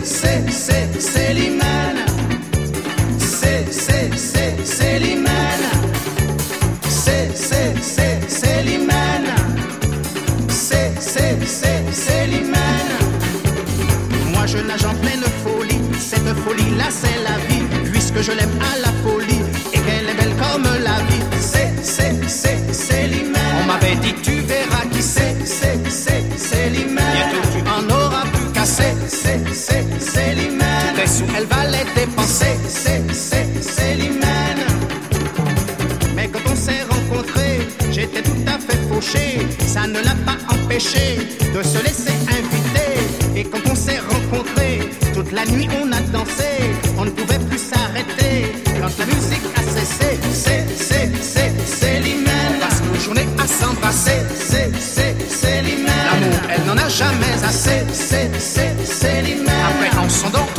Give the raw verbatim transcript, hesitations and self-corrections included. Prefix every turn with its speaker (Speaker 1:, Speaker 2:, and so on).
Speaker 1: c'est, c'est, c'est Limane. C'est, c'est, c'est, c'est Limane. C'est, c'est, c'est, c'est Limane. C'est, c'est, c'est, c'est Limane. Moi je nage en pleine folie, cette folie-là c'est la vie, puisque je l'aime à la folie et qu'elle est belle comme la vie. C'est, c'est, c'est, c'est Limane. On m'avait dit tu verras qui c'est, c'est, c'est, c'est Limane. Bientôt tu en auras plus qu'à c'est, c'est, c'est, c'est Limane. Tous tes sous elle va les dépenser, c'est, c'est, c'est Limane. Mais quand on s'est rencontrés, j'étais tout à fait fauché, ça ne l'a pas empêché de se laisser inviter. Et quand on s'est rencontrés, toute la nuit on a dansé, on ne pouvait plus s'arrêter. Quand la musique a cessé, c'est, c'est, c'est, c'est Limane. On passe nos journées à s'embrasser, c'est, c'est, c'est Limane. L'amour, elle n'en a jamais assez, c'est, c'est, c'est Limane. Après on s'endort